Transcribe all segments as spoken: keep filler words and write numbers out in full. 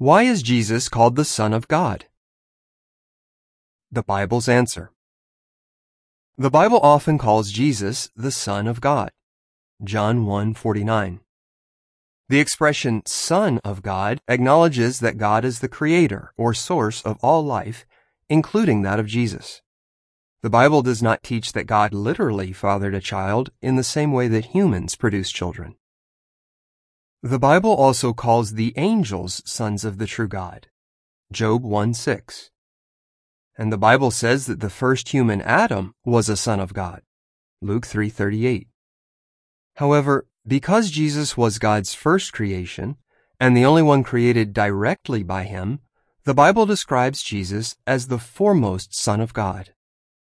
Why is Jesus called the Son of God? The Bible's answer. The Bible often calls Jesus the Son of God. John one forty-nine. The expression Son of God acknowledges that God is the creator or source of all life, including that of Jesus. The Bible does not teach that God literally fathered a child in the same way that humans produce children. The Bible also calls the angels sons of the true God. Job one six. And the Bible says that the first human, Adam, was a son of God. Luke three thirty-eight. However, because Jesus was God's first creation, and the only one created directly by him, the Bible describes Jesus as the foremost Son of God.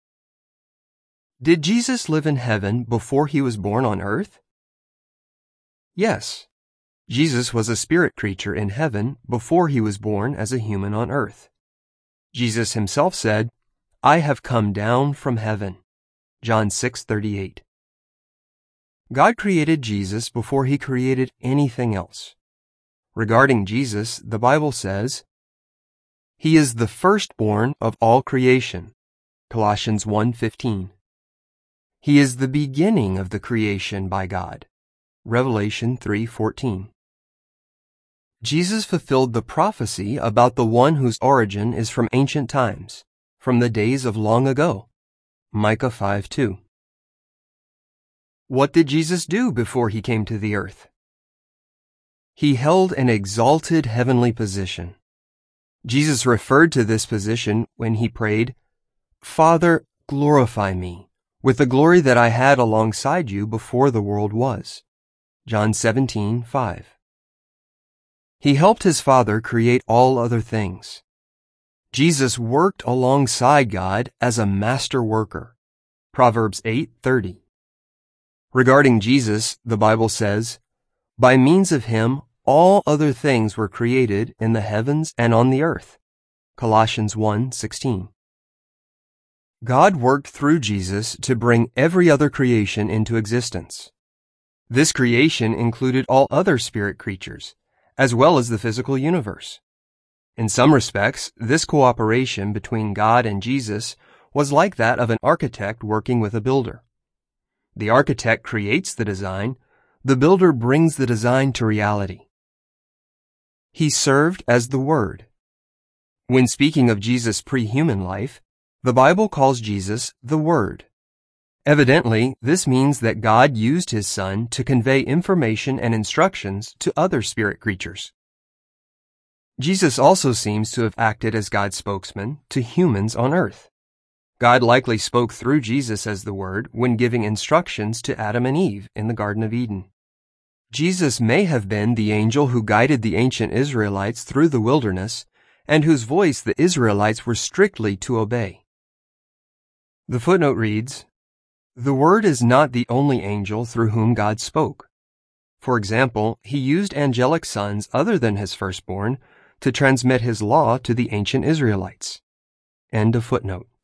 Did Jesus live in heaven before he was born on earth? Yes. Jesus was a spirit creature in heaven before he was born as a human on earth. Jesus himself said, "I have come down from heaven." John six thirty-eight. God created Jesus before he created anything else. Regarding Jesus, the Bible says, "He is the firstborn of all creation." Colossians one fifteen. He is the beginning of the creation by God. Revelation three fourteen. Jesus fulfilled the prophecy about the one whose origin is from ancient times, from the days of long ago. Micah five two. What did Jesus do before he came to the earth? He held an exalted heavenly position. Jesus referred to this position when he prayed, "Father, glorify me with the glory that I had alongside you before the world was." John seventeen five. He helped his Father create all other things. Jesus worked alongside God as a master worker. Proverbs eight thirty. Regarding Jesus, the Bible says, "By means of him all other things were created in the heavens and on the earth." Colossians one sixteen. God worked through Jesus to bring every other creation into existence. This creation included all other spirit creatures, as well as the physical universe. In some respects, this cooperation between God and Jesus was like that of an architect working with a builder. The architect creates the design, the builder brings the design to reality. He served as the Word. When speaking of Jesus' pre-human life, the Bible calls Jesus the Word. Evidently, this means that God used his Son to convey information and instructions to other spirit creatures. Jesus also seems to have acted as God's spokesman to humans on earth. God likely spoke through Jesus as the Word when giving instructions to Adam and Eve in the Garden of Eden. Jesus may have been the angel who guided the ancient Israelites through the wilderness and whose voice the Israelites were strictly to obey. The footnote reads, "The Word is not the only angel through whom God spoke. For example, he used angelic sons other than his firstborn to transmit his law to the ancient Israelites." End of footnote.